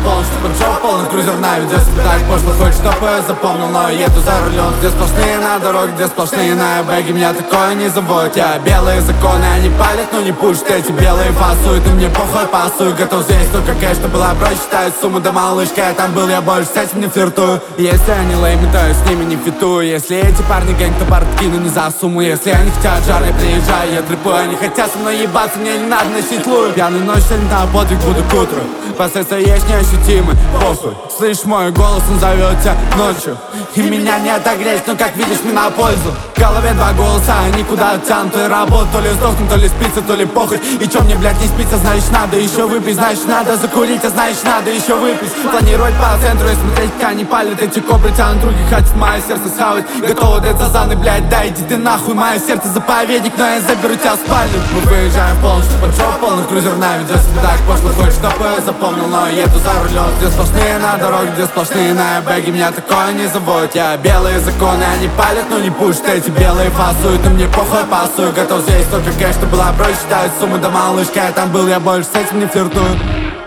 полностью поджог, полный крузер наведет себя так пошло. Хочешь, чтобы я запомнил, но еду за рулем. Где сплошные на дороге, где сплошные на бэге. Меня такое не заводит. Я белые законы, они палят, но не пушат. Эти белые фасуют, и мне похуй пасую. Готов здесь только кэш, что была прочь. Считаю сумму, да малышка, я там был, я больше с этим не флиртую. Если они лейми, то я с ними не фитую. Если эти парни гэнг, то бортки, но не за сумму. Если они хотят жар, я приезжаю, я трепую. Они хотят со мной ебаться, мне не надо носить луи. Пьяный ночь, сегодня на подвиг буду к утру. Последствия есть неощутимы, похуй. Слышь мой голос, он зовет тебя ночью. И меня не отогреть, но как видишь, мне на пользу. В голове два голоса, они куда тянут. То ли работа, то ли сдохнуть, то ли спится, то ли похуй. И чё мне, блядь, не спится, значит надо еще выпить. Значит надо закурить, а значит надо еще выпить. Планировать по центру и смотреть, как они палят. Эти кобры тянут руки, хотят мое сердце схавать. Готовы дать за заны, блядь, да иди ты нахуй. Мое сердце заповедник, но я заберу тебя в спальню. Мы выезжаем полностью поджог, полный крузер наведет себя так пошло. Хочешь, чтобы я запомнил, но еду за рулем. Где сплошные на дороге, где сплошные на бэге. Меня такое не заводит. Я белые законы, они палят, но не пушат. Эти белые фасуют, и мне похуй пасую. Готов здесь только кэш, что была прочь. Считают сумму, да малышка, я там был, я больше с этим не флиртую.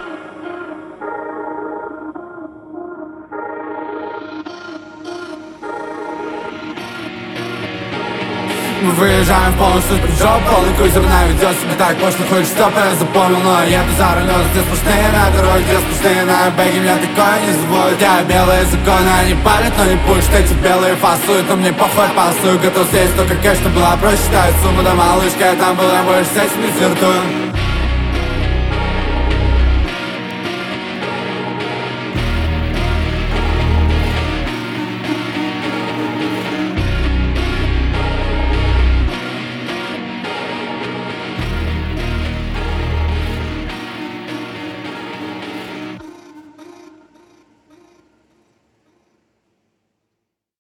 Мы выезжаем полностью в прыжок, полный крузер наведет себя так пошло. Хочешь, чтоб я запомнил, но я еду за рулем. Где сплошные на дороге, где сплошные на бэге. Меня такое не заводит. Я белые законы, они палят, но не пушат. Эти белые фасуют, но мне похуй пасую. Готов здесь только кэш, что была прочь. Считают сумму, да малышка, я там был, я больше с этим не флиртую.